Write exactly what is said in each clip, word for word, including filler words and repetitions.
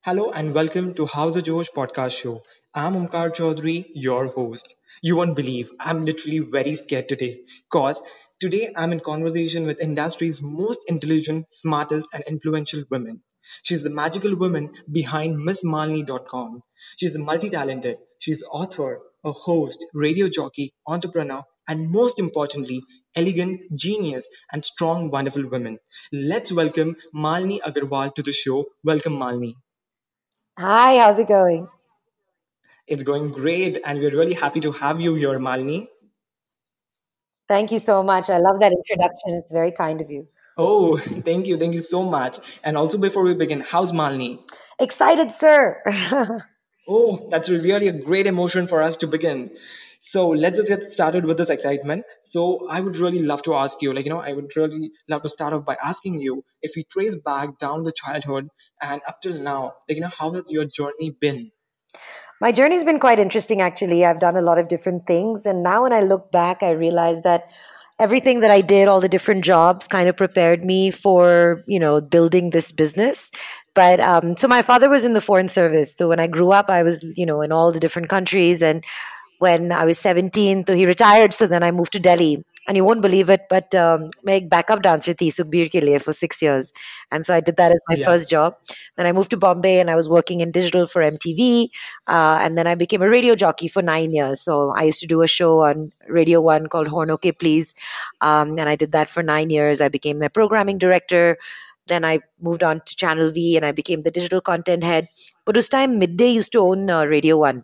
Hello and welcome to How's the Josh podcast show. I'm Omkar Chaudhary, your host. You won't believe I'm literally very scared today because today I'm in conversation with industry's most intelligent, smartest, and influential women. She's the magical woman behind Miss Malini dot com. She's multi-talented. She's author, a host, radio jockey, entrepreneur, and most importantly, elegant, genius, and strong, wonderful woman. Let's welcome Malini Agarwal to the show. Welcome, Malini. Hi, how's it going? It's going great, and we're really happy to have you here, Malini. Thank you so much. I love that introduction. It's very kind of you. Oh, thank you, thank you so much. And also, before we begin, how's Malini? Excited, sir. Oh, that's really a great emotion for us to begin. So let's just get started with this excitement. So I would really love to ask you, like, you know, I would really love to start off by asking you if we trace back down the childhood and up till now, like, you know, how has your journey been? My journey's been quite interesting, actually. I've done a lot of different things. And now when I look back, I realize that everything that I did, all the different jobs, kind of prepared me for, you know, building this business. But um, so my father was in the foreign service. So when I grew up, I was, you know, in all the different countries. And when I was seventeen, so he retired. So then I moved to Delhi. And you won't believe it, but um, मैं एक backup dancer थी सुखबीर के लिए for six years. And so I did that as my Yeah. first job. Then I moved to Bombay and I was working in digital for M T V. Uh, and then I became a radio jockey for nine years. So I used to do a show on Radio One called Horn OK Please. Um, and I did that for nine years. I became their programming director. Then I moved on to Channel V and I became the digital content head. But this time, Midday used to own uh, Radio One.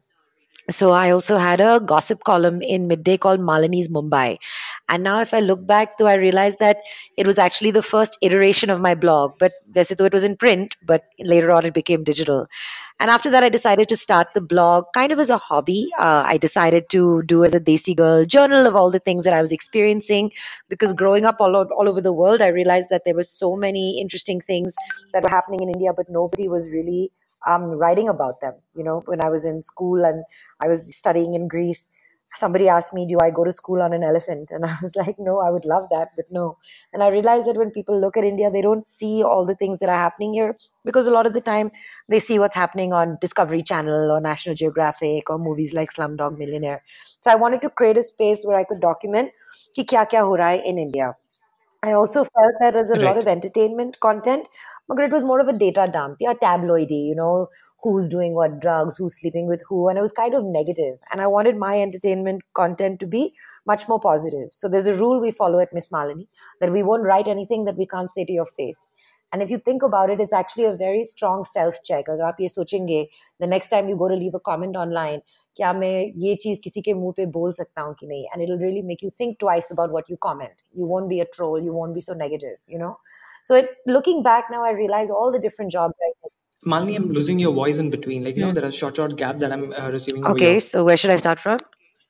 So I also had a gossip column in Midday called Malini's Mumbai. And now if I look back, though, I realized that it was actually the first iteration of my blog. But वैसे though it was in print, but later on it became digital. And after that, I decided to start the blog kind of as a hobby. Uh, I decided to do as a Desi girl journal of all the things that I was experiencing because growing up all, o- all over the world, I realized that there were so many interesting things that were happening in India, but nobody was really um, writing about them. You know, when I was in school and I was studying in Greece, somebody asked me, do I go to school on an elephant? And I was like, no, I would love that, but no. And I realized that when people look at India, they don't see all the things that are happening here because a lot of the time they see what's happening on Discovery Channel or National Geographic or movies like Slumdog Millionaire. So I wanted to create a space where I could document ki kya kya ho raha hai in India. I also felt that there's a lot Right. of entertainment content, but it was more of a data dump, yeah, tabloidy, you know, who's doing what drugs, who's sleeping with who, and it was kind of negative. And I wanted my entertainment content to be much more positive. So there's a rule we follow at Miss Malini that we won't write anything that we can't say to your face. And if you think about it, it's actually a very strong self-check. अगर आप ये सोचेंगे, the next time you go to leave a comment online, क्या मैं ये चीज किसी के मुंह पे बोल सकता हूँ कि नहीं? And it'll really make you think twice about what you comment. You won't be a troll. You won't be so negative, you know? So it, looking back now, I realize all the different jobs I did. Malini, I'm losing your voice in between. Like, you know, there are short, short gaps that I'm uh, receiving over here. Okay, so where should I start from?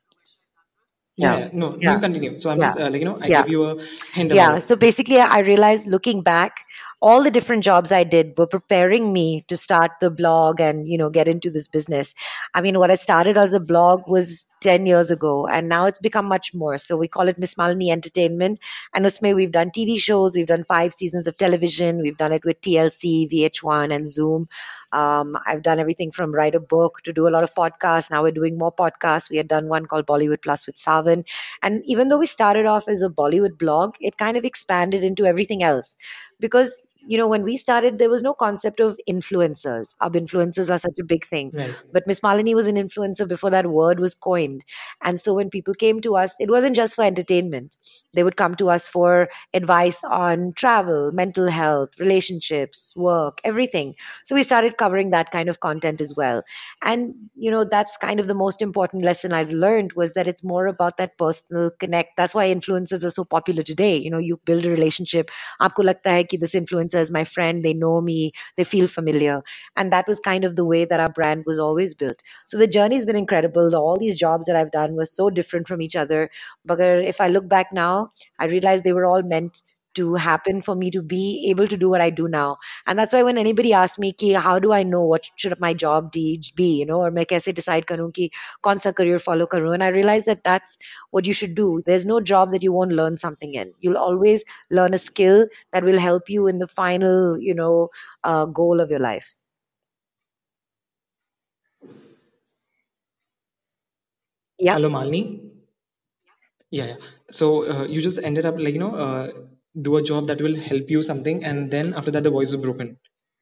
Yeah, Yeah, yeah, no, you yeah, continue. So I'm yeah, just uh, like, you know, I yeah. give you a hint about Yeah, it. so basically, I realized looking back, all the different jobs I did were preparing me to start the blog and, you know, get into this business. I mean, what I started as a blog was ten years ago, and now it's become much more. So we call it Miss Malini Entertainment. And usme we've done T V shows, we've done five seasons of television, we've done it with T L C, V H one, and Zoom. Um, I've done everything from write a book to do a lot of podcasts. Now we're doing more podcasts. We had done one called Bollywood Plus with Savan. And even though we started off as a Bollywood blog, it kind of expanded into everything else. Because, you know, when we started, there was no concept of influencers. Our influencers are such a big thing. Right. But Miss Malini was an influencer before that word was coined. And so when people came to us, it wasn't just for entertainment. They would come to us for advice on travel, mental health, relationships, work, everything. So we started covering that kind of content as well. And you know that's kind of the most important lesson I've learned was that it's more about that personal connect. That's why influencers are so popular today. You know, you build a relationship, aapko lagta hai ki this influencer is my friend, they know me, they feel familiar. And that was kind of the way that our brand was always built. So the journey's been incredible. All these jobs that I've done were so different from each other, but if I look back now, I realize they were all meant to happen for me to be able to do what I do now. And that's why when anybody asks me ki how do I know what should my job de- be, you know, or मैं कैसे decide करूं कि कौन सा career follow करूं, and I realize that that's what you should do. There's no job that you won't learn something in. You'll always learn a skill that will help you in the final, you know, uh, goal of your life. Yeah. Hello, Malini. Yeah, yeah. So uh, you just ended up like you know uh, do a job that will help you something, and then after that the voice was broken.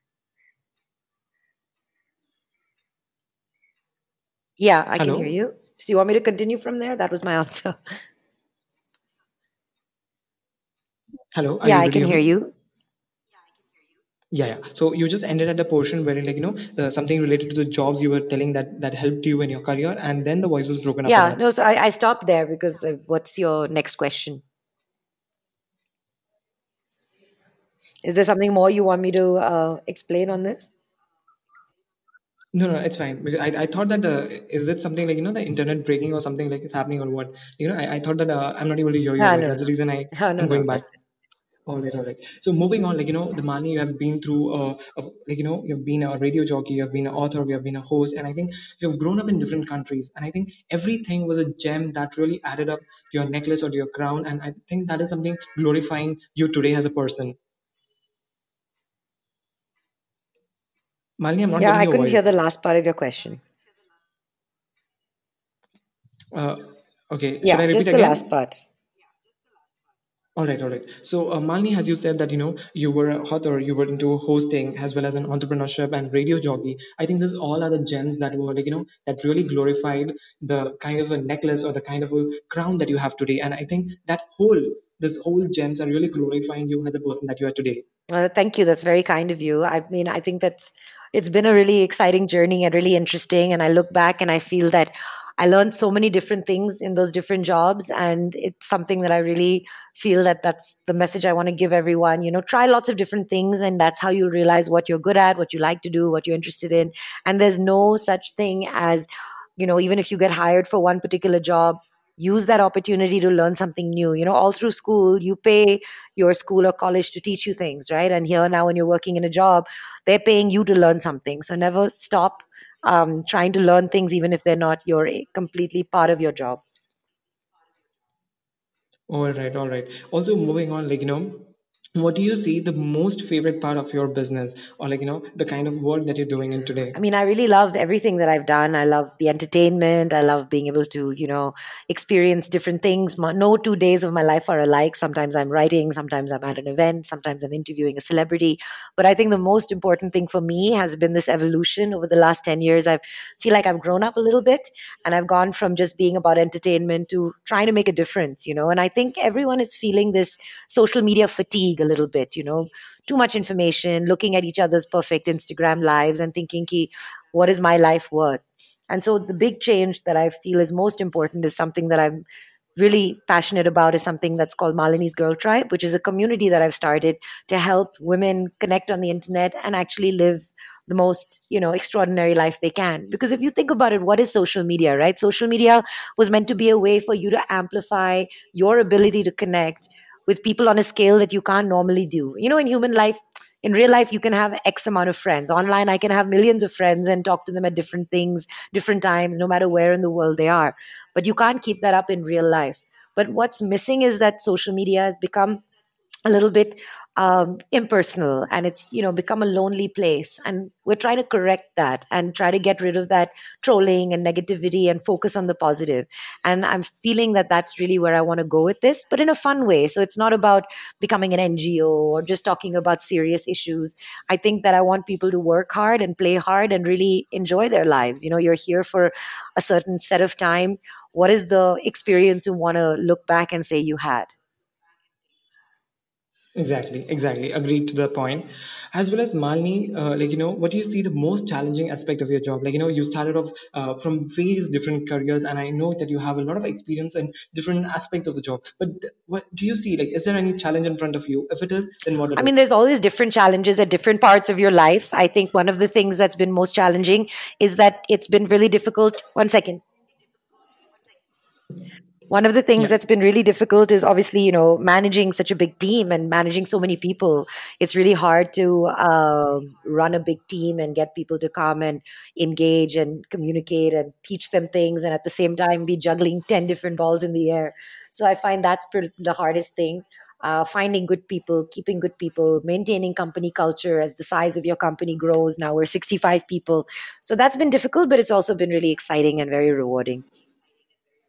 Yeah, I can hear Hello, you. So you want me to continue from there? That was my answer. hello. Are Yeah, you I able to can hear hear me? you. Yeah, yeah. So you just ended at the portion where like you know uh, something related to the jobs you were telling that that helped you in your career, and then the voice was broken after Yeah, that. no, so I, I stopped there because uh, what's your next question? Is there something more you want me to uh, explain on this? No, no, it's fine. Because I, I thought that uh, is it something like you know the internet breaking or something like it's happening or what? You know, I, I thought that uh, I'm not able to hear your Ah, voice. no, no, That's the reason I no, no, am no. going back. That's it. All right, all right. So moving on, like you know, the Mani, you have been through, uh, uh, like you know, you've been a radio jockey, you have been an author, you have been a host, and I think you've grown up in different countries, and I think everything was a gem that really added up to your necklace or to your crown, and I think that is something glorifying you today as a person. Malini, I'm not Yeah, getting I your couldn't hear voice. the last part of your question. Uh, okay, should I Yeah, repeat just the last again? part. All right, all right. So, uh, Malini, as you said that you know you were a author, you were into hosting as well as an entrepreneurship and radio jockey. I think these all are the gems that were like you know that really glorified the kind of a necklace or the kind of a crown that you have today. And I think that whole this whole gems are really glorifying you as a person that you are today. Uh, thank you. That's very kind of you. I mean, I think that's it's been a really exciting journey and really interesting. And I look back and I feel that I learned so many different things in those different jobs, and it's something that I really feel that that's the message I want to give everyone. You know, try lots of different things, and that's how you'll realize what you're good at, what you like to do, what you're interested in. And there's no such thing as, you know, even if you get hired for one particular job, use that opportunity to learn something new. You know, all through school, you pay your school or college to teach you things, right? And here now, when you're working in a job, they're paying you to learn something. So never stop um, trying to learn things, even if they're not your completely part of your job. All right, all right. Also, moving on, like you know, what do you see the most favorite part of your business, or like you know the kind of work that you're doing in today? I mean, I really love everything that I've done. I love the entertainment. I love being able to, you know, experience different things. My- No two days of my life are alike. Sometimes I'm writing, sometimes I'm at an event, sometimes I'm interviewing a celebrity. But I think the most important thing for me has been this evolution over the last ten years. I feel like I've grown up a little bit, and I've gone from just being about entertainment to trying to make a difference, you know. And I think everyone is feeling this social media fatigue a little bit, you know, too much information, looking at each other's perfect Instagram lives and thinking, ki, what is my life worth? And so the big change that I feel is most important is something that I'm really passionate about is something that's called Malini's Girl Tribe, which is a community that I've started to help women connect on the internet and actually live the most, you know, extraordinary life they can. Because if you think about it, what is social media, right? Social media was meant to be a way for you to amplify your ability to connect with people on a scale that you can't normally do. You know, in human life, in real life, you can have X amount of friends. Online, I can have millions of friends and talk to them at different things, different times, no matter where in the world they are. But you can't keep that up in real life. But what's missing is that social media has become a little bit um, impersonal, and it's, you know, become a lonely place, and we're trying to correct that and try to get rid of that trolling and negativity and focus on the positive. And I'm feeling that that's really where I want to go with this, but in a fun way. So it's not about becoming an NGO or just talking about serious issues. I think that I want people to work hard and play hard and really enjoy their lives. You know, you're here for a certain set of time. What is the experience you want to look back and say you had? Exactly, exactly. Agreed to the point. As well as Malini, uh, like, you know, what do you see the most challenging aspect of your job? Like, you know, you started off uh, from various different careers, and I know that you have a lot of experience in different aspects of the job. But th- what do you see? Like, is there any challenge in front of you? If it is, then what it I mean, is? there's always different challenges at different parts of your life. I think one of the things that's been most challenging is that it's been really difficult. One second. One of the things Yeah. that's been really difficult is obviously, you know, managing such a big team and managing so many people. It's really hard to um run a big team and get people to come and engage and communicate and teach them things, and at the same time be juggling ten different balls in the air. So I find that's pre- the hardest thing. Uh, finding good people, keeping good people, maintaining company culture as the size of your company grows. Now we're sixty-five people. So that's been difficult, but it's also been really exciting and very rewarding.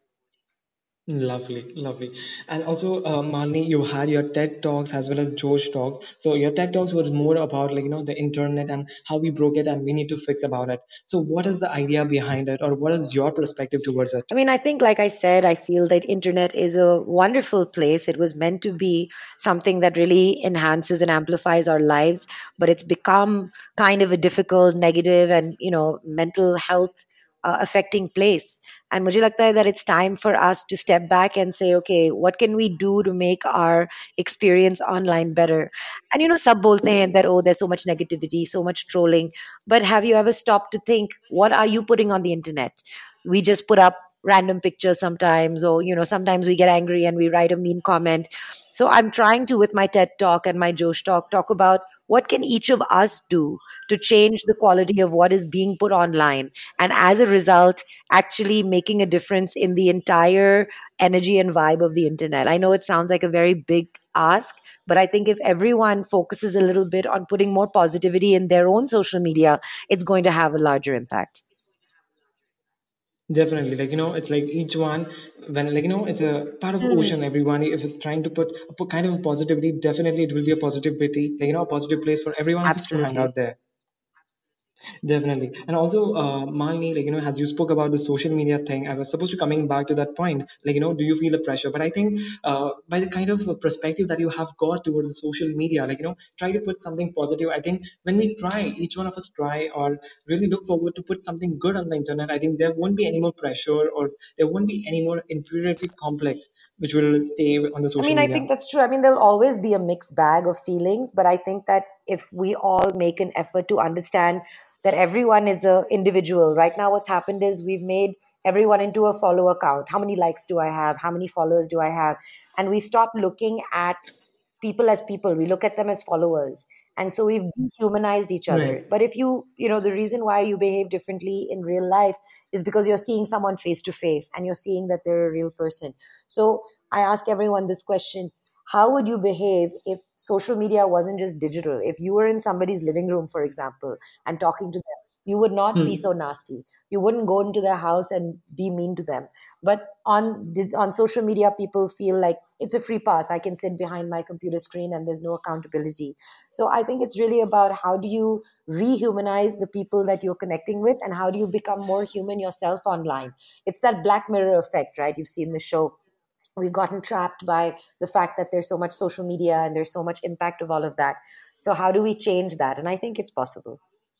Lovely, lovely. And also, uh, Malini, you had your TED Talks as well as Josh Talks. So your TED Talks was more about like, you know, the internet and how we broke it and we need to fix about it. So what is the idea behind it, or what is your perspective towards it? I mean, I think, like I said, I feel that internet is a wonderful place. It was meant to be something that really enhances and amplifies our lives, but it's become kind of a difficult, negative, and you know, mental health uh, affecting place. And mujhe lagta hai that it's time for us to step back and say, okay, what can we do to make our experience online better? And you know, sab bolte hain that, oh, there's so much negativity, so much trolling. But have you ever stopped to think, what are you putting on the internet? We just put up random pictures sometimes, or you know, sometimes we get angry and we write a mean comment. So I'm trying to, with my TED Talk and my Josh Talk, talk about what can each of us do to change the quality of what is being put online, and as a result actually making a difference in the entire energy and vibe of the internet. I know it sounds like a very big ask, but I think if everyone focuses a little bit on putting more positivity in their own social media, it's going to have a larger impact. Definitely, like you know, it's like each one when like you know, it's a part of ocean. Everyone, if it's trying to put a po- kind of positivity, definitely it will be a positivity, like you know, a positive place for every one of us to hang Absolutely. out there. Definitely. And also, uh, Malini, like, you know, as you spoke about the social media thing, I was supposed to coming back to that point. Like, you know, do you feel the pressure? But I think uh, by the kind of perspective that you have got towards the social media, like, you know, try to put something positive. I think when we try, each one of us try or really look forward to put something good on the internet, I think there won't be any more pressure or there won't be any more inferiority complex which will stay on the I social mean, I media. think that's true. I mean, there'll always be a mixed bag of feelings, but I think that if we all make an effort to understand that everyone is a individual. Right now, what's happened is we've made everyone into a follow account. How many likes do I have? How many followers do I have? And we stop looking at people as people. We look at them as followers. And so we've dehumanized each other. Right. But if you, you know, the reason why you behave differently in real life is because you're seeing someone face to face and you're seeing that they're a real person. So I ask everyone this question: how would you behave if social media wasn't just digital? If you were in somebody's living room, for example, and talking to them, you would not be Hmm. so nasty. You wouldn't go into their house and be mean to them. But on on social media, people feel like it's a free pass. I can sit behind my computer screen and there's no accountability. So I think it's really about how do you rehumanize the people that you're connecting with, and how do you become more human yourself online. It's that Black Mirror effect, right? You've seen the show. We've gotten trapped by the fact that there's so much social media and there's so much impact of all of that. So how do we change that? And I think it's possible.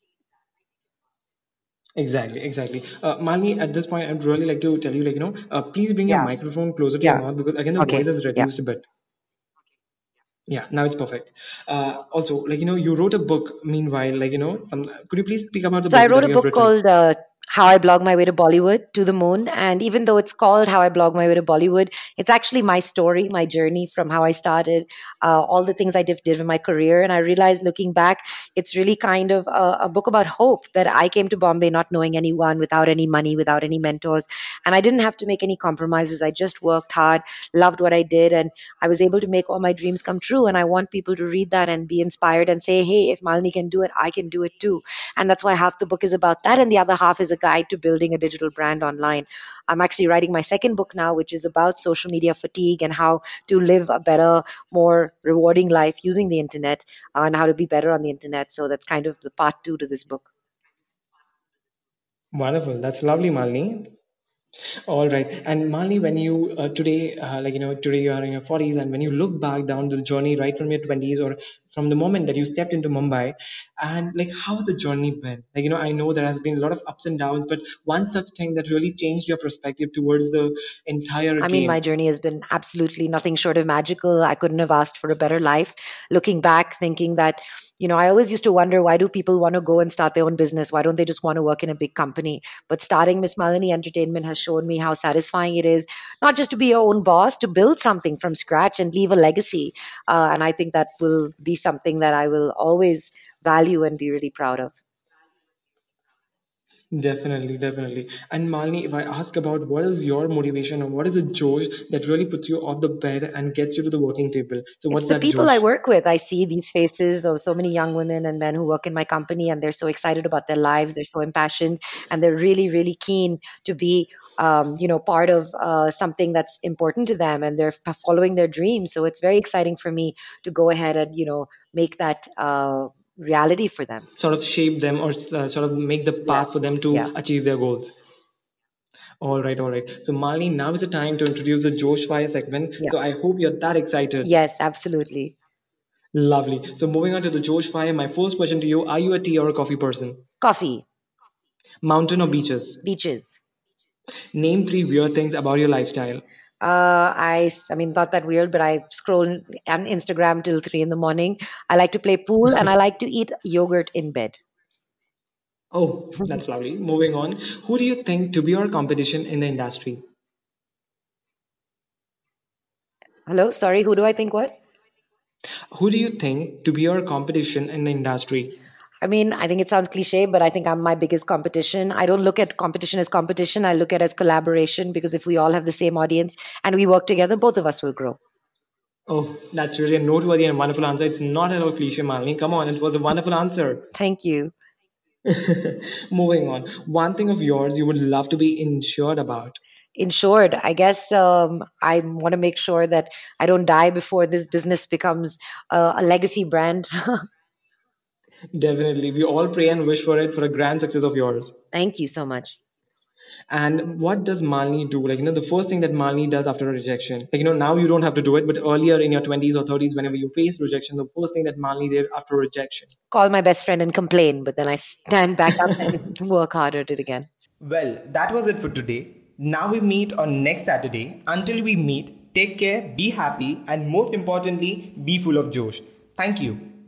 Exactly, exactly. Uh, Malini, at this point, I'd really like to tell you, like, you know, uh, please bring your Yeah. microphone closer to your Yeah. mouth because again, the Okay. voice is Yeah. reduced a bit. Yeah, now it's perfect. Uh, also, like, you know, you wrote a book. Meanwhile, like, you know, some. Could you please speak about the So I book wrote that a you have book written? called uh, How I Blog My Way to Bollywood to the Moon. And even though it's called How I Blog My Way to Bollywood, it's actually my story, my journey from how I started, uh, all the things I did, did in my career. And I realized looking back, it's really kind of a, a book about hope that I came to Bombay not knowing anyone, without any money, without any mentors. And I didn't have to make any compromises. I just worked hard, loved what I did, and I was able to make all my dreams come true. And I want people to read that and be inspired and say, hey, if Malini can do it, I can do it too. And that's why half the book is about that, and the other half is a guide to building a digital brand online. I'm actually writing my second book now, which is about social media fatigue and how to live a better, more rewarding life using the internet, uh, and how to be better on the internet. So that's kind of the part two to this book. Wonderful. That's lovely, Malini. All right. And Mali, when you uh, today, uh, like, you know, today you are in your forties, and when you look back down the journey right from your twenties or from the moment that you stepped into Mumbai, and like, how has the journey been? Like, you know, I know there has been a lot of ups and downs, but one such thing that really changed your perspective towards the entire I mean, game. my journey has been absolutely nothing short of magical. I couldn't have asked for a better life. Looking back, thinking that, you know, I always used to wonder, why do people want to go and start their own business? Why don't they just want to work in a big company? But starting Miss Malini Entertainment has shown me how satisfying it is, not just to be your own boss, to build something from scratch and leave a legacy. Uh, and I think that will be something that I will always value and be really proud of. Definitely, definitely. And Malini, if I ask about what is your motivation or what is the Josh that really puts you off the bed and gets you to the working table? So It's what's the that people I Josh? work with. I see these faces of so many young women and men who work in my company, and they're so excited about their lives. They're so impassioned, and they're really, really keen to be um, you know, part of uh, something that's important to them, and they're f- following their dreams. So it's very exciting for me to go ahead and, you know, make that uh, reality for them. Sort of shape them or uh, sort of make the Yeah. path for them to Yeah. achieve their goals. All right, all right. So, Malini, now is the time to introduce the Josh Fire segment. Yeah. So, I hope you're that excited. Yes, absolutely. Lovely. So, moving on to the Josh Fire, my first question to you: are you a tea or a coffee person? Coffee, Mountain or beaches? beaches. Name three weird things about your lifestyle. Uh, I, s- I mean, not that weird, but I scroll on Instagram till three in the morning. I like to play pool and I like to eat yogurt in bed. Oh, that's lovely. Moving on. Who do you think to be your competition in the industry? Hello, sorry, who do I think what? Who do you think to be your competition in the industry? I mean, I think it sounds cliche, but I think I'm my biggest competition. I don't look at competition as competition. I look at it as collaboration, because if we all have the same audience and we work together, both of us will grow. Oh, that's really a noteworthy and wonderful answer. It's not at all cliche, Malini. Come on, it was a wonderful answer. Thank you. Moving on. One thing of yours you would love to be insured about. Insured, I guess um, I want to make sure that I don't die before this business becomes uh, a legacy brand. Definitely. We all pray and wish for it for a grand success of yours. Thank you so much. And what does Malini do? Like, you know, the first thing that Malini does after a rejection, like, you know, now you don't have to do it, but earlier in your twenties or thirties, whenever you faced rejection, the first thing that Malini did after rejection. Call my best friend and complain, but then I stand back up and work hard at it again. Well, that was it for today. Now we meet on next Saturday. Until we meet, take care, be happy, and most importantly, be full of Josh. Thank you.